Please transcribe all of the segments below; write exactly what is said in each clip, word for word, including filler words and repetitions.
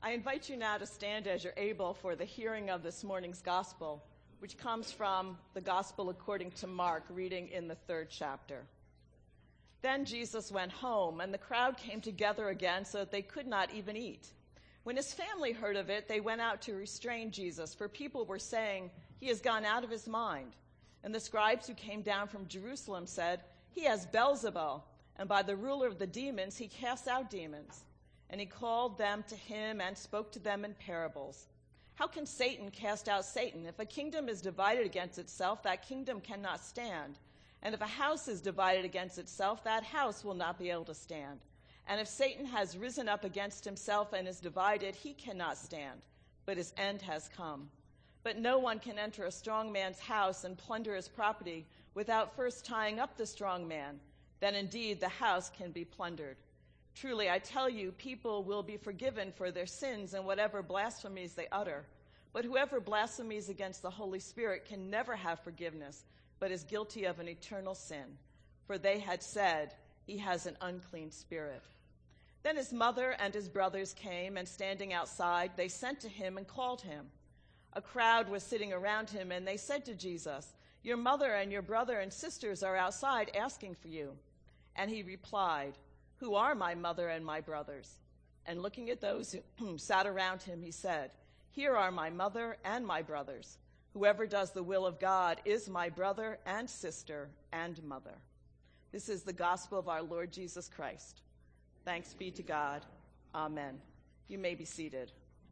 I invite you now to stand as you're able for the hearing of this morning's gospel, which comes from the Gospel according to Mark, reading in the third chapter. Then Jesus went home, and the crowd came together again so that they could not even eat. When his family heard of it, they went out to restrain Jesus, for people were saying, "He has gone out of his mind." And the scribes who came down from Jerusalem said, "He has Beelzebul, and by the ruler of the demons he casts out demons." And he called them to him and spoke to them in parables. "How can Satan cast out Satan? If a kingdom is divided against itself, that kingdom cannot stand. And if a house is divided against itself, that house will not be able to stand. And if Satan has risen up against himself and is divided, he cannot stand, but his end has come. But no one can enter a strong man's house and plunder his property without first tying up the strong man. Then indeed the house can be plundered. Truly, I tell you, people will be forgiven for their sins and whatever blasphemies they utter. But whoever blasphemies against the Holy Spirit can never have forgiveness, but is guilty of an eternal sin. For they had said, 'He has an unclean spirit.' Then his mother and his brothers came, and standing outside, they sent to him and called him. A crowd was sitting around him, and they said to Jesus, 'Your mother and your brother and sisters are outside asking for you.' And he replied, 'Who are my mother and my brothers?' And looking at those who sat around him, he said, 'Here are my mother and my brothers. Whoever does the will of God is my brother and sister and mother.'" This is the gospel of our Lord Jesus Christ. Thanks be to God. Amen. You may be seated.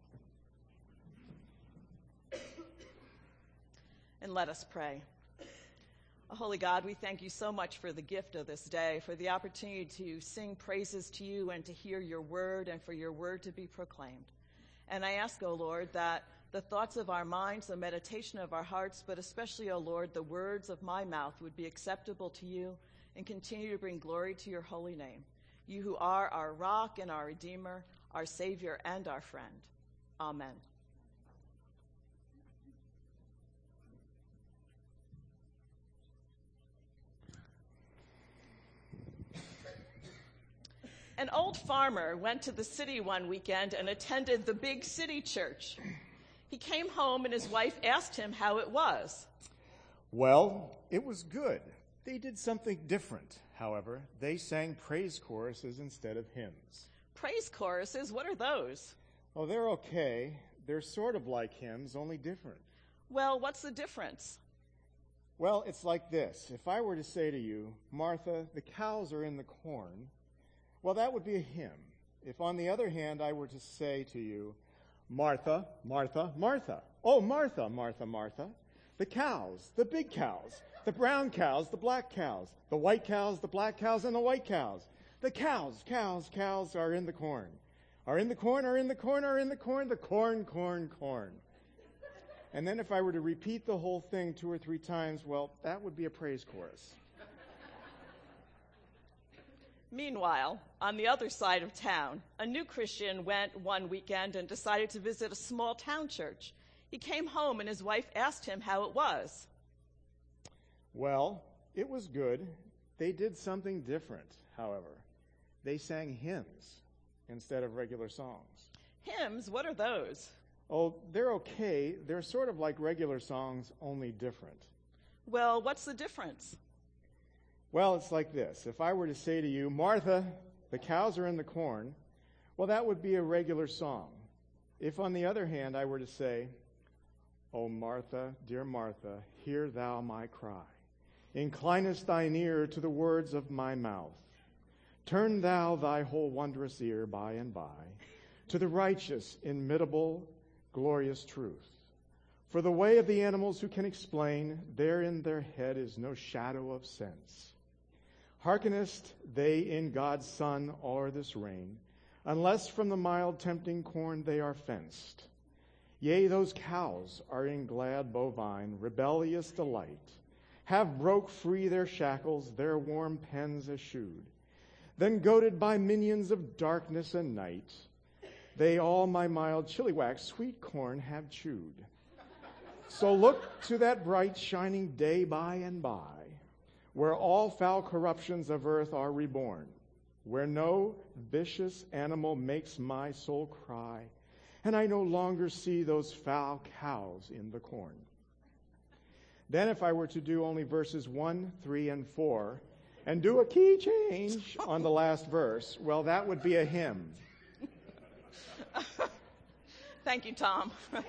And let us pray. Oh, Holy God, we thank you so much for the gift of this day, for the opportunity to sing praises to you and to hear your word and for your word to be proclaimed. And I ask, O Lord, that the thoughts of our minds, the meditation of our hearts, but especially, O Lord, the words of my mouth would be acceptable to you and continue to bring glory to your holy name, you who are our rock and our redeemer, our savior and our friend. Amen. An old farmer went to the city one weekend and attended the big city church. He came home and his wife asked him how it was. Well, it was good. They did something different, however. They sang praise choruses instead of hymns. Praise choruses? What are those? Oh, they're okay. They're sort of like hymns, only different. Well, what's the difference? Well, it's like this. If I were to say to you, "Martha, the cows are in the corn," well, that would be a hymn. If, on the other hand, I were to say to you, "Martha, Martha, Martha, oh, Martha, Martha, Martha, the cows, the big cows, the brown cows, the black cows, the white cows, the black cows, and the white cows, the cows, cows, cows are in the corn, are in the corn, are in the corn, are in the corn, the corn, corn, corn." And then if I were to repeat the whole thing two or three times, well, that would be a praise chorus. Meanwhile, on the other side of town, a new Christian went one weekend and decided to visit a small town church. He came home and his wife asked him how it was. Well, it was good. They did something different, however. They sang hymns instead of regular songs. Hymns? What are those? Oh, they're okay. They're sort of like regular songs, only different. Well, what's the difference? Well, it's like this. If I were to say to you, "Martha, the cows are in the corn," well, that would be a regular song. If, on the other hand, I were to say, "O Martha, dear Martha, hear thou my cry. Inclinest thine ear to the words of my mouth. Turn thou thy whole wondrous ear by and by to the righteous, imitable, glorious truth. For the way of the animals who can explain, there in their head is no shadow of sense. Hearkenest they in God's Son o'er this reign, unless from the mild tempting corn they are fenced. Yea, those cows are in glad bovine, rebellious delight, have broke free their shackles, their warm pens eschewed. Then goaded by minions of darkness and night, they all my mild chilliwack sweet corn have chewed. So look to that bright shining day by and by, where all foul corruptions of earth are reborn, where no vicious animal makes my soul cry, and I no longer see those foul cows in the corn. Then if I were to do only verses one, three, and four, and do a key change on the last verse, well, that would be a hymn. Thank you, Tom.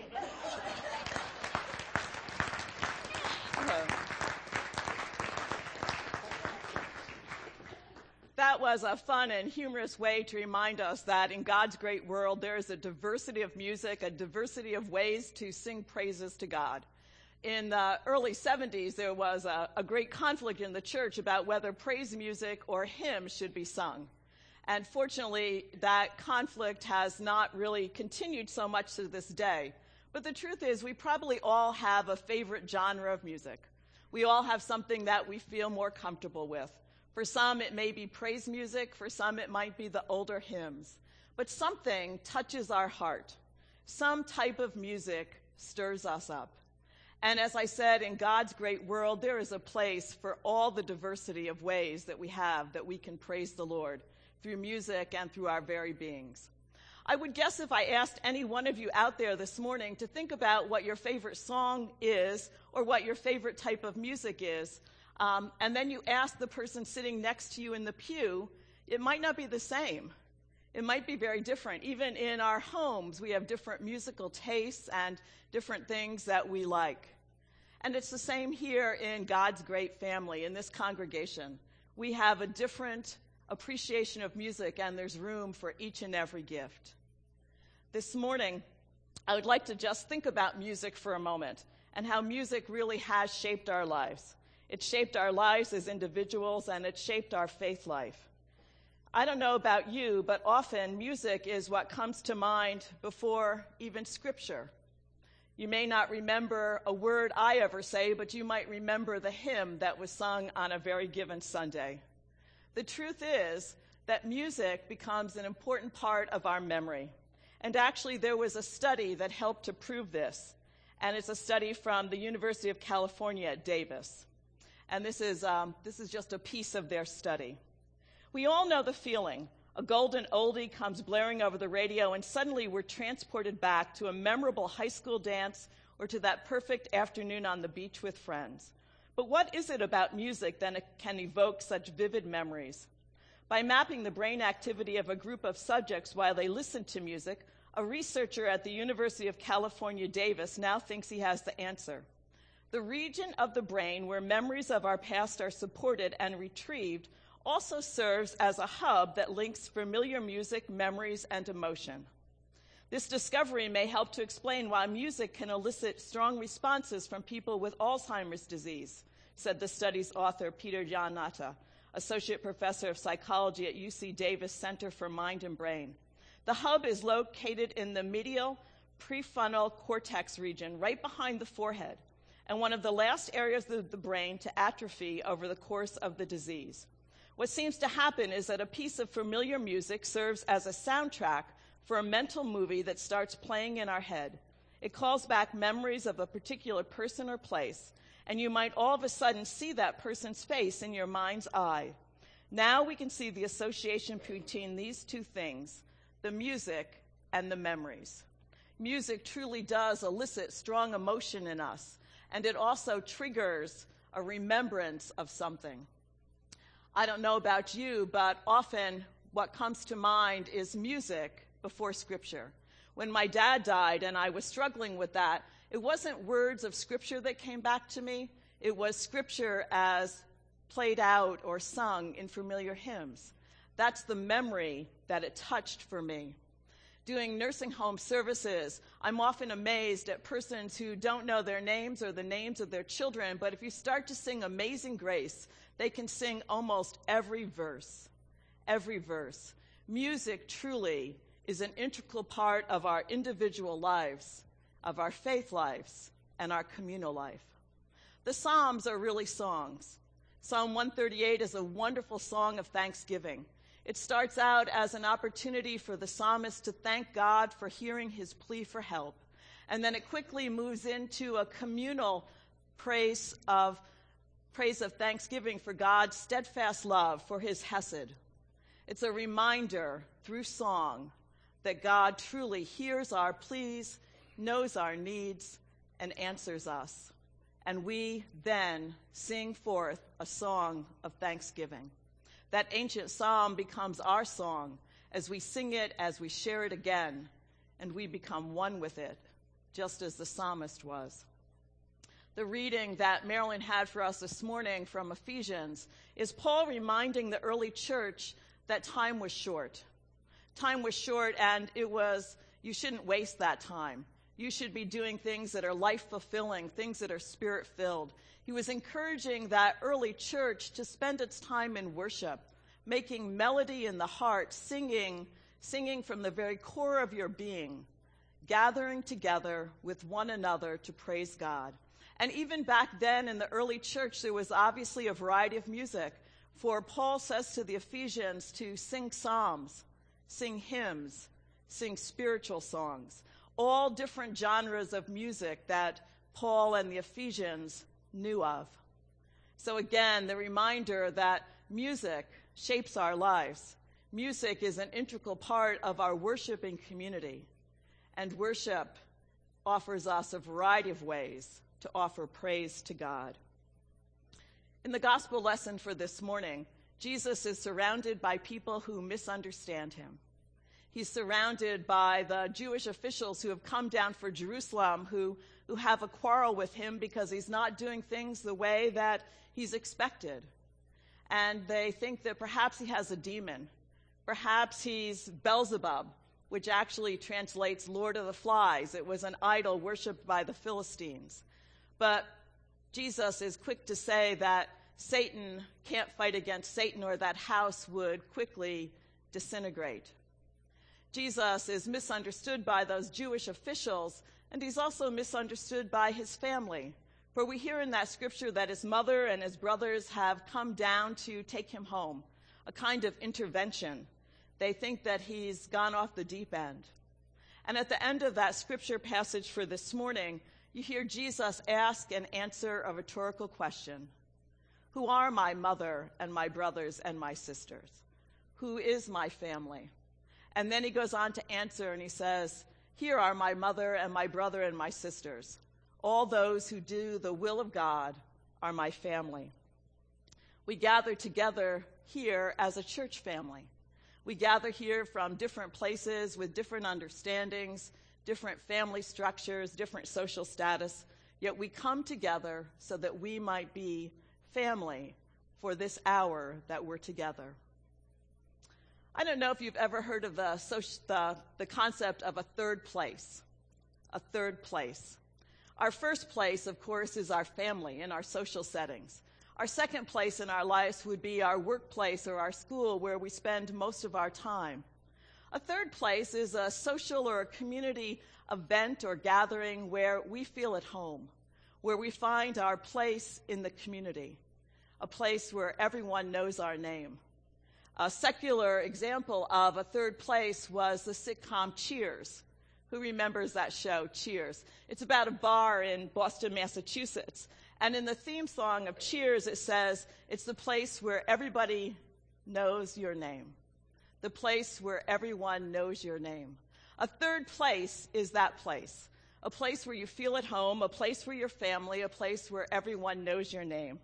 That was a fun and humorous way to remind us that in God's great world, there is a diversity of music, a diversity of ways to sing praises to God. In the early seventies, there was a, a great conflict in the church about whether praise music or hymns should be sung. And fortunately, that conflict has not really continued so much to this day. But the truth is, we probably all have a favorite genre of music. We all have something that we feel more comfortable with. For some, it may be praise music. For some, it might be the older hymns. But something touches our heart. Some type of music stirs us up. And as I said, in God's great world, there is a place for all the diversity of ways that we have that we can praise the Lord through music and through our very beings. I would guess if I asked any one of you out there this morning to think about what your favorite song is or what your favorite type of music is, um, and then you ask the person sitting next to you in the pew, it might not be the same. It might be very different. Even in our homes, we have different musical tastes and different things that we like. And it's the same here in God's great family, in this congregation. We have a different appreciation of music, and there's room for each and every gift. This morning, I would like to just think about music for a moment and how music really has shaped our lives. It shaped our lives as individuals, and it shaped our faith life. I don't know about you, but often music is what comes to mind before even Scripture. You may not remember a word I ever say, but you might remember the hymn that was sung on a very given Sunday. The truth is that music becomes an important part of our memory. And actually, there was a study that helped to prove this, and it's a study from the University of California at Davis. And this is, um, this is just a piece of their study. We all know the feeling. A golden oldie comes blaring over the radio, and suddenly we're transported back to a memorable high school dance or to that perfect afternoon on the beach with friends. But what is it about music that can evoke such vivid memories? By mapping the brain activity of a group of subjects while they listen to music, a researcher at the University of California, Davis, now thinks he has the answer. The region of the brain where memories of our past are supported and retrieved also serves as a hub that links familiar music, memories, and emotion. This discovery may help to explain why music can elicit strong responses from people with Alzheimer's disease, said the study's author, Peter Giannatta, associate professor of psychology at U C Davis Center for Mind and Brain. The hub is located in the medial prefrontal cortex region, right behind the forehead, and one of the last areas of the brain to atrophy over the course of the disease. What seems to happen is that a piece of familiar music serves as a soundtrack for a mental movie that starts playing in our head. It calls back memories of a particular person or place, and you might all of a sudden see that person's face in your mind's eye. Now we can see the association between these two things, the music and the memories. Music truly does elicit strong emotion in us, and it also triggers a remembrance of something. I don't know about you, but often what comes to mind is music before Scripture. When my dad died and I was struggling with that, it wasn't words of Scripture that came back to me. It was Scripture as played out or sung in familiar hymns. That's the memory that it touched for me. Doing nursing home services, I'm often amazed at persons who don't know their names or the names of their children, but if you start to sing Amazing Grace, they can sing almost every verse, every verse. Music truly is an integral part of our individual lives, of our faith lives, and our communal life. The Psalms are really songs. Psalm one thirty-eight is a wonderful song of thanksgiving. It starts out as an opportunity for the psalmist to thank God for hearing his plea for help. And then it quickly moves into a communal praise of praise of thanksgiving for God's steadfast love, for his hesed. It's a reminder through song that God truly hears our pleas, knows our needs, and answers us. And we then sing forth a song of thanksgiving. That ancient psalm becomes our song as we sing it, as we share it again, and we become one with it, just as the psalmist was. The reading that Marilyn had for us this morning from Ephesians is Paul reminding the early church that time was short. Time was short, and it was, you shouldn't waste that time. You should be doing things that are life-fulfilling, things that are spirit-filled. He was encouraging that early church to spend its time in worship, making melody in the heart, singing, singing from the very core of your being, gathering together with one another to praise God. And even back then in the early church, there was obviously a variety of music. For Paul says to the Ephesians to sing psalms, sing hymns, sing spiritual songs, all different genres of music that Paul and the Ephesians knew of. So again, the reminder that music shapes our lives. Music is an integral part of our worshiping community, and worship offers us a variety of ways to offer praise to God. In the gospel lesson for this morning, Jesus is surrounded by people who misunderstand him. He's surrounded by the Jewish officials who have come down for Jerusalem, who, who have a quarrel with him because he's not doing things the way that he's expected. And they think that perhaps he has a demon. Perhaps he's Beelzebub, which actually translates Lord of the Flies. It was an idol worshipped by the Philistines. But Jesus is quick to say that Satan can't fight against Satan, or that house would quickly disintegrate. Jesus is misunderstood by those Jewish officials, and he's also misunderstood by his family. For we hear in that scripture that his mother and his brothers have come down to take him home, a kind of intervention. They think that he's gone off the deep end. And at the end of that scripture passage for this morning, you hear Jesus ask and answer a rhetorical question. Who are my mother and my brothers and my sisters? Who is my family? And then he goes on to answer, and he says, here are my mother and my brother and my sisters. All those who do the will of God are my family. We gather together here as a church family. We gather here from different places with different understandings, different family structures, different social status, yet we come together so that we might be family for this hour that we're together. I don't know if you've ever heard of the, social, the, the concept of a third place, a third place. Our first place, of course, is our family in our social settings. Our second place in our lives would be our workplace or our school, where we spend most of our time. A third place is a social or a community event or gathering where we feel at home, where we find our place in the community, a place where everyone knows our name. A secular example of a third place was the sitcom Cheers. Who remembers that show, Cheers? It's about a bar in Boston, Massachusetts. And in the theme song of Cheers, it says, it's the place where everybody knows your name. The place where everyone knows your name. A third place is that place. A place where you feel at home, a place where you're family, a place where everyone knows your name.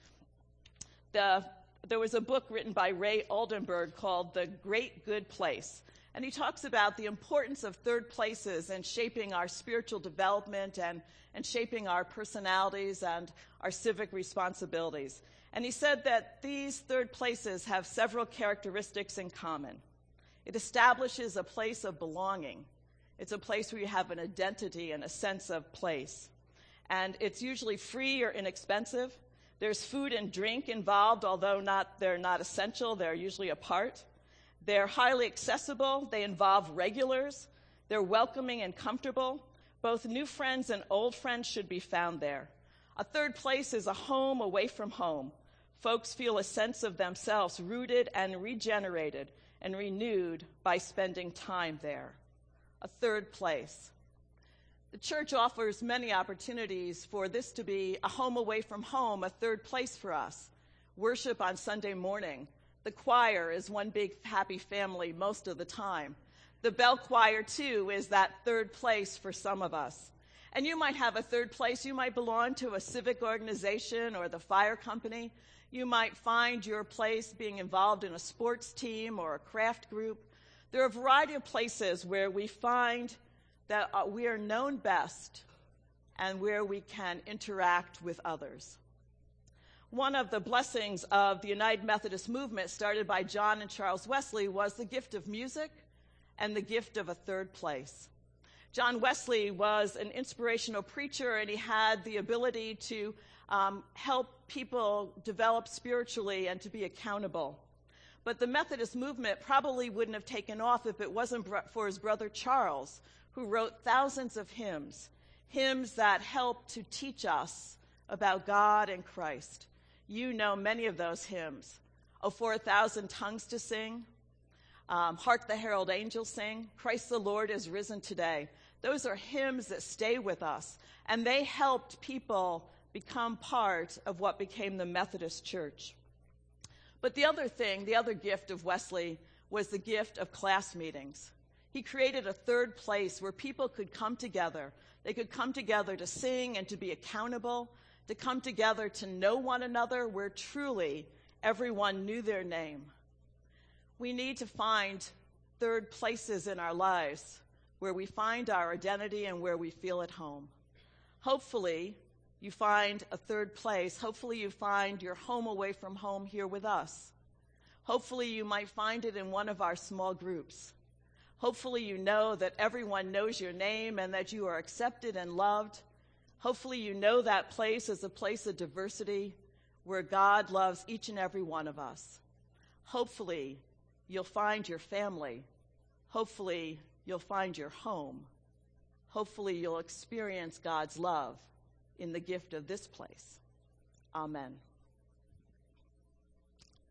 The There was a book written by Ray Oldenburg called The Great Good Place, and he talks about the importance of third places in shaping our spiritual development and, and shaping our personalities and our civic responsibilities. And he said that these third places have several characteristics in common. It establishes a place of belonging. It's a place where you have an identity and a sense of place. And it's usually free or inexpensive. There's food and drink involved, although not, they're not essential. They're usually a part. They're highly accessible. They involve regulars. They're welcoming and comfortable. Both new friends and old friends should be found there. A third place is a home away from home. Folks feel a sense of themselves rooted and regenerated and renewed by spending time there. A third place. The church offers many opportunities for this to be a home away from home, a third place for us. Worship on Sunday morning. The choir is one big happy family most of the time. The bell choir, too, is that third place for some of us. And you might have a third place. You might belong to a civic organization or the fire company. You might find your place being involved in a sports team or a craft group. There are a variety of places where we find that uh, we are known best and where we can interact with others. One of the blessings of the United Methodist movement started by John and Charles Wesley was the gift of music and the gift of a third place. John Wesley was an inspirational preacher, and he had the ability to um, help people develop spiritually and to be accountable. But the Methodist movement probably wouldn't have taken off if it wasn't for his brother Charles, who wrote thousands of hymns, hymns that help to teach us about God and Christ. You know many of those hymns. Oh, for a thousand tongues to sing, um, Hark the Herald Angels Sing, Christ the Lord is risen today. Those are hymns that stay with us, and they helped people become part of what became the Methodist Church. But the other thing, the other gift of Wesley was the gift of class meetings. He created a third place where people could come together. They could come together to sing and to be accountable, to come together to know one another, where truly everyone knew their name. We need to find third places in our lives where we find our identity and where we feel at home. Hopefully, you find a third place. Hopefully, you find your home away from home here with us. Hopefully, you might find it in one of our small groups. Hopefully, you know that everyone knows your name and that you are accepted and loved. Hopefully, you know that place is a place of diversity where God loves each and every one of us. Hopefully, you'll find your family. Hopefully, you'll find your home. Hopefully, you'll experience God's love in the gift of this place. Amen.